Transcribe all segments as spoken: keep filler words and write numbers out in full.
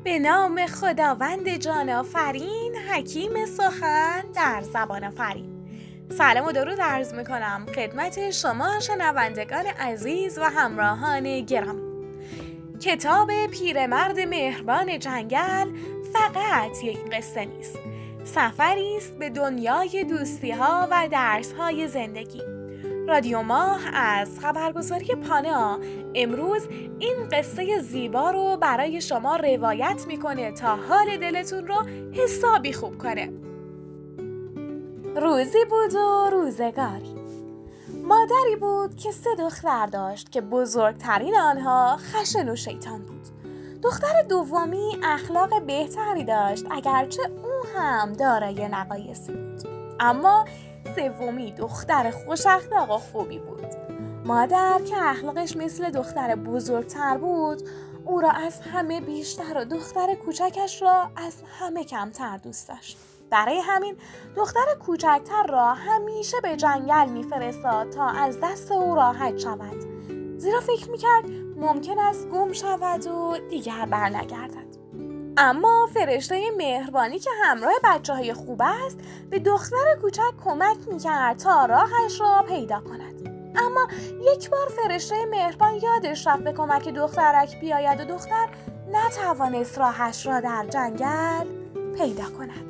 به نام خداوند جان آفرین، حکیم سخن در زبان آفرین. سلام و درود عرض میکنم خدمت شما شنوندگان عزیز و همراهان گرامی. کتاب پیرمرد مهربان جنگل فقط یک قصه نیست، سفری است به دنیای دوستی ها و درس های زندگی. رادیو ماه از خبرگزاری پانا امروز این قصه زیبا رو برای شما روایت میکنه تا حال دلتون رو حسابی خوب کنه. روزی بود و روزگاری. مادری بود که سه دختر داشت که بزرگترین آنها خشن و شیطان بود. دختر دومی اخلاق بهتری داشت اگرچه او هم دارای نقایصی بود. اما سومی دختر خوش اخلاق و خوبی بود. مادر که اخلاقش مثل دختر بزرگتر بود او را از همه بیشتر و دختر کوچکش را از همه کمتر دوست داشت. برای همین دختر کوچکتر را همیشه به جنگل میفرستاد تا از دست او راحت شود، زیرا فکر میکرد ممکن است گم شود و دیگر برنگردد. اما فرشته مهربانی که همراه بچه های خوب است به دختر کوچک کمک میکرد تا راهش را پیدا کند. اما یک بار فرشته مهربان یادش رفت به کمک دخترک بیاید و دختر نتوانست راهش را در جنگل پیدا کند.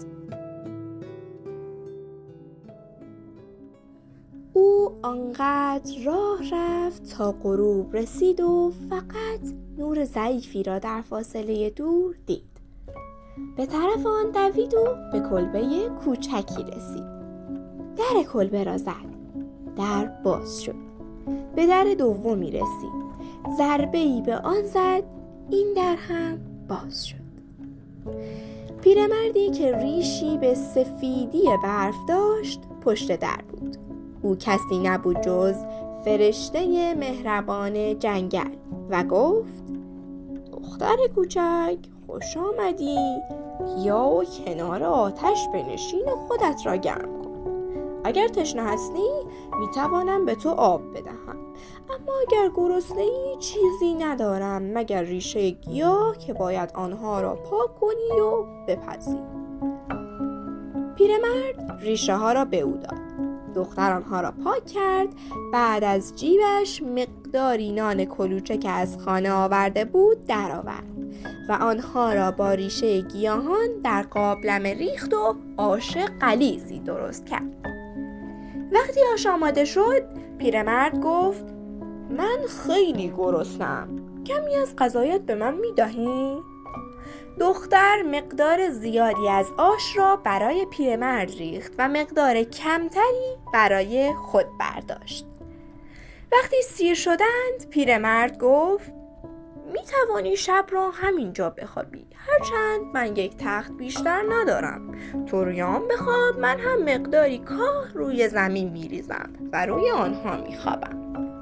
او آنقدر راه رفت تا غروب رسید و فقط نور ضعیفی را در فاصله دور دید. به طرف آن دوید و به کلبه کوچکی رسید. در کلبه را زد. در باز شد. به در دومی رسید. ضربه‌ای به آن زد. این در هم باز شد. پیرمردی که ریشی به سفیدی برف داشت پشت در بود. او کسی نبود جز فرشته مهربان جنگل و گفت: دختر کوچک، خوش آمدی. بیا و کنار آتش بنشین و خودت را گرم کن. اگر تشنه هستی میتوانم به تو آب بدهم، اما اگر گرسنه‌ای چیزی ندارم مگر ریشه گیاه که باید آنها را پاک کنی و بپزی. پیرمرد ریشه ها را به او داد. دختر آنها را پاک کرد. بعد از جیبش مقداری نان کلوچه که از خانه آورده بود درآورد و آنها را با ریشه گیاهان در قابلمه ریخت و آش غلیظی درست کرد. وقتی آش آماده شد پیرمرد گفت: من خیلی گرسنه‌ام، کمی از غذایت به من می‌دهی؟ دختر مقدار زیادی از آش را برای پیرمرد ریخت و مقدار کمتری برای خود برداشت. وقتی سیر شدند پیرمرد گفت: می توانی شب را همینجا بخوابی، هرچند من یک تخت بیشتر ندارم. تو رویام بخواب، من هم مقداری کاه روی زمین می ریزم و روی آنها می خوابم.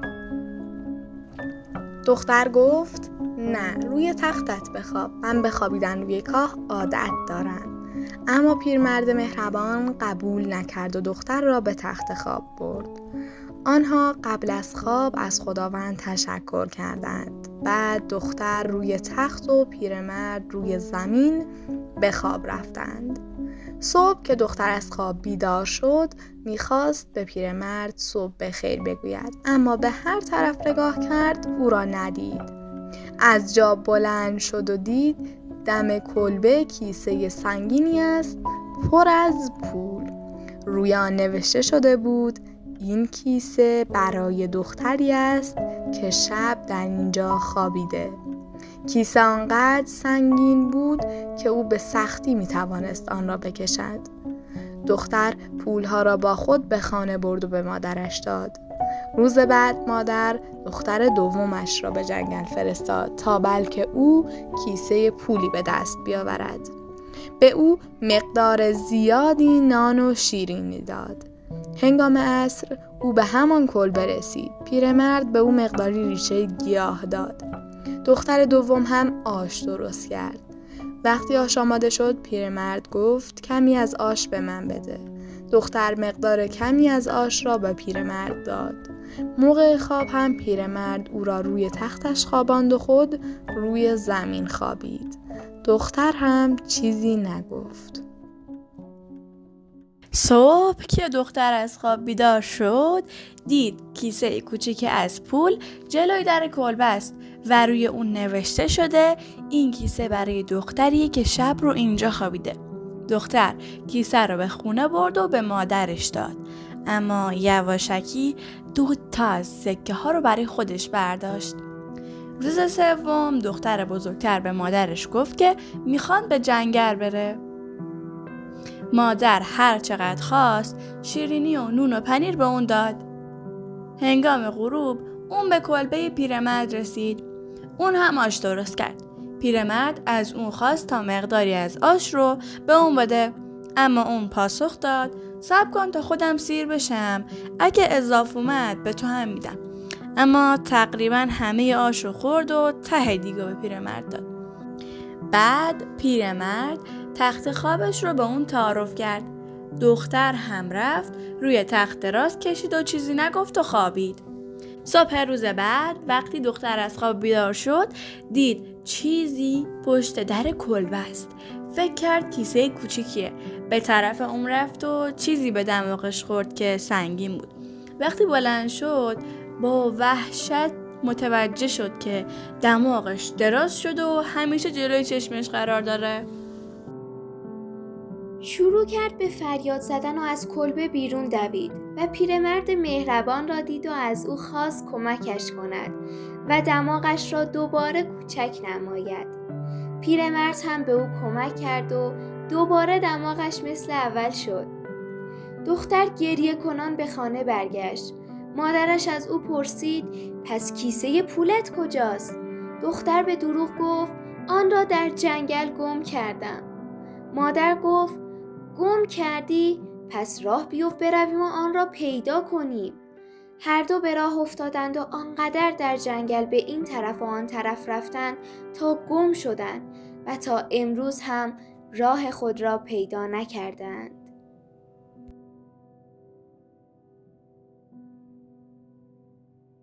دختر گفت: نه، روی تختت بخواب، من بخوابیدن روی کاه عادت دارم. اما پیرمرد مهربان قبول نکرد و دختر را به تخت خواب برد. آنها قبل از خواب از خداوند تشکر کردند. بعد دختر روی تخت و پیرمرد روی زمین به خواب رفتند. صبح که دختر از خواب بیدار شد میخواست به پیرمرد صبح بخیر بگوید، اما به هر طرف نگاه کرد او را ندید. از جا بلند شد و دید دم کلبه کیسه سنگینی است پر از پول. روی آن نوشته شده بود: این کیسه برای دختری است که شب در اینجا خوابیده. کیسه آنقدر سنگین بود که او به سختی می توانست آن را بکشد. دختر پولها را با خود به خانه برد و به مادرش داد. روز بعد مادر دختر دومش را به جنگل فرستاد تا بلکه او کیسه پولی به دست بیاورد. به او مقدار زیادی نان و شیرینی داد. هنگام عصر او به همان کلبه رسید. پیرمرد به او مقداری ریشه گیاه داد. دختر دوم هم آش درست کرد. وقتی آش آماده شد پیرمرد گفت: کمی از آش به من بده. دختر مقدار کمی از آش را به پیرمرد داد. موقع خواب هم پیرمرد او را روی تختش خواباند و خود روی زمین خوابید. دختر هم چیزی نگفت. صبح که دختر از خواب بیدار شد دید کیسه کوچیک از پول جلوی در کلبه است و روی اون نوشته شده این کیسه برای دختریه که شب رو اینجا خوابیده. دختر کیسه رو به خونه برد و به مادرش داد، اما یواشکی دو تا از سکه ها رو برای خودش برداشت. روز سوم دختر بزرگتر به مادرش گفت که میخوان به جنگل بره. مادر هر چقدر خواست شیرینی و نون و پنیر به اون داد. هنگام غروب اون به کلبه پیرمرد رسید. اون هم آش درست کرد. پیرمرد از اون خواست تا مقداری از آش رو به اون بده، اما اون پاسخ داد صبر کن تا خودم سیر بشم، اگه اضافه اومد به تو هم میدم. اما تقریبا همه آش رو خورد و ته دیگو به پیرمرد داد. بعد پیرمرد تخت خوابش رو به اون تعارف کرد. دختر هم رفت روی تخت دراز کشید و چیزی نگفت و خوابید. صبح روز بعد وقتی دختر از خواب بیدار شد دید چیزی پشت در کلبه است. فکر کرد کیسه کوچیکیه. به طرف اون رفت و چیزی به دماغش خورد که سنگین بود. وقتی بلند شد با وحشت متوجه شد که دماغش دراز شد و همیشه جلوی چشمش قرار داره. شروع کرد به فریاد زدن و از کلبه بیرون دوید و پیرمرد مهربان را دید و از او خواست کمکش کند و دماغش را دوباره کوچک نماید. پیرمرد هم به او کمک کرد و دوباره دماغش مثل اول شد. دختر گریه کنان به خانه برگشت. مادرش از او پرسید پس کیسه پولت کجاست؟ دختر به دروغ گفت آن را در جنگل گم کردم. مادر گفت گم کردی؟ پس راه بیفت برویم و آن را پیدا کنیم. هر دو به راه افتادند و آنقدر در جنگل به این طرف و آن طرف رفتند تا گم شدند و تا امروز هم راه خود را پیدا نکردند.